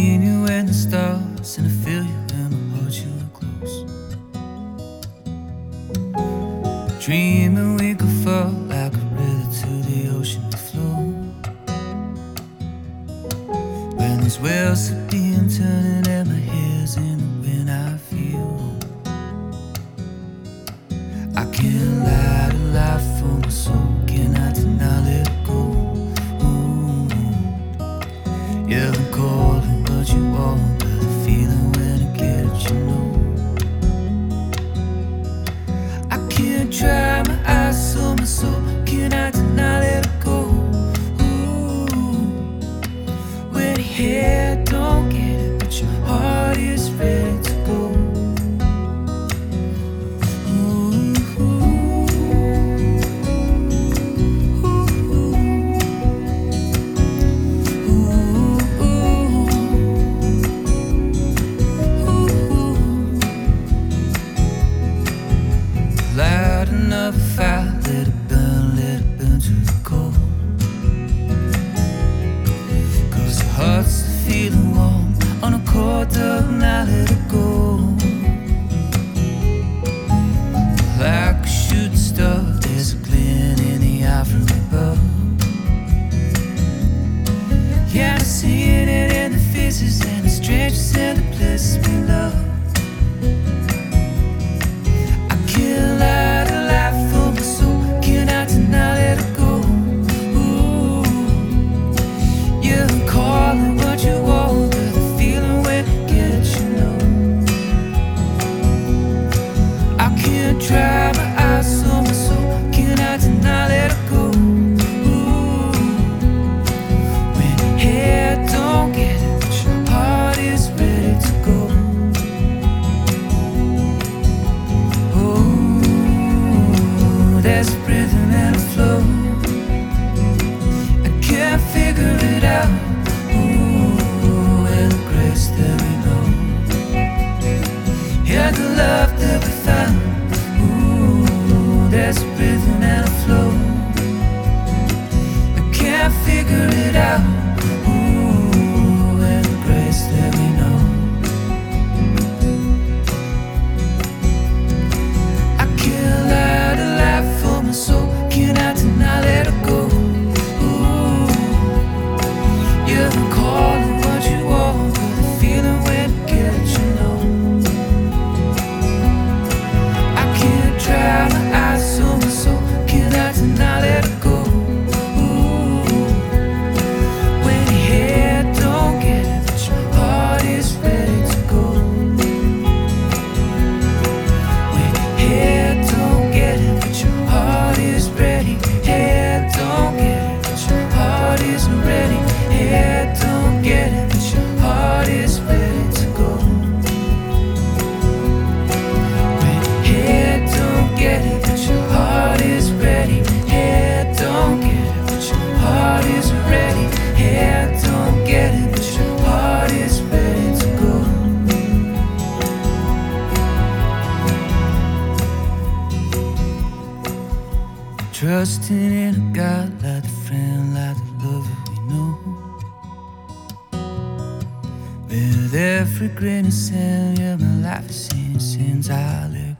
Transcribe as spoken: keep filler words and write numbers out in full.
Seeing you in the stars, and I feel you when I hold you close. Dreaming we could fall like a river to the ocean to flow. When these wheels are being turning and my hair's in the wind, I feel home. I can't lie to life for my soul, can I deny let go? Ooh. Yeah, I'm calling what you want, but the feeling when I get it, you know. I can't dry my eyes on my soul, can I deny let it go? Ooh. When your head don't get it, but your heart is ready to go. Light another fire, let it burn, let it burn to the core. Cause the heart's feeling warm on a cold dark night, let it go. Like a shooting star, there's a glint in the eye from above. Yeah, I'm seeing it in the faces and the strangers and the places we love. Dry my eyes on my soul, can I deny let it go? Ooh. When your head don't get it, but your heart is ready to go. Oh, there's a rhythm and a flow, I can't figure it out. Ooh, and the grace that we know, yeah, the love that we found. There's a rhythm and a flow, I can't figure it out. Ooh, and the grace that we know. I can't lie to life for my soul, can I deny let it go? Ooh, you've been calling what you want, but the feeling when you get it, you know. I can't try my eyes on my soul, can I deny let it go? Ooh. When your head don't get it, but your heart is ready to go. When your head don't get it, but your heart is ready. Head don't get it, but your heart isn't ready. Head don't get it, but your heart is ready to go. When your head don't get it, but your heart is ready. Head don't get it, but your heart is ready. Head don't get it, but your heart is ready to go. Trusting in a God like the friend, like the lover we know. With every grain of sand, yeah, my life is in since I live.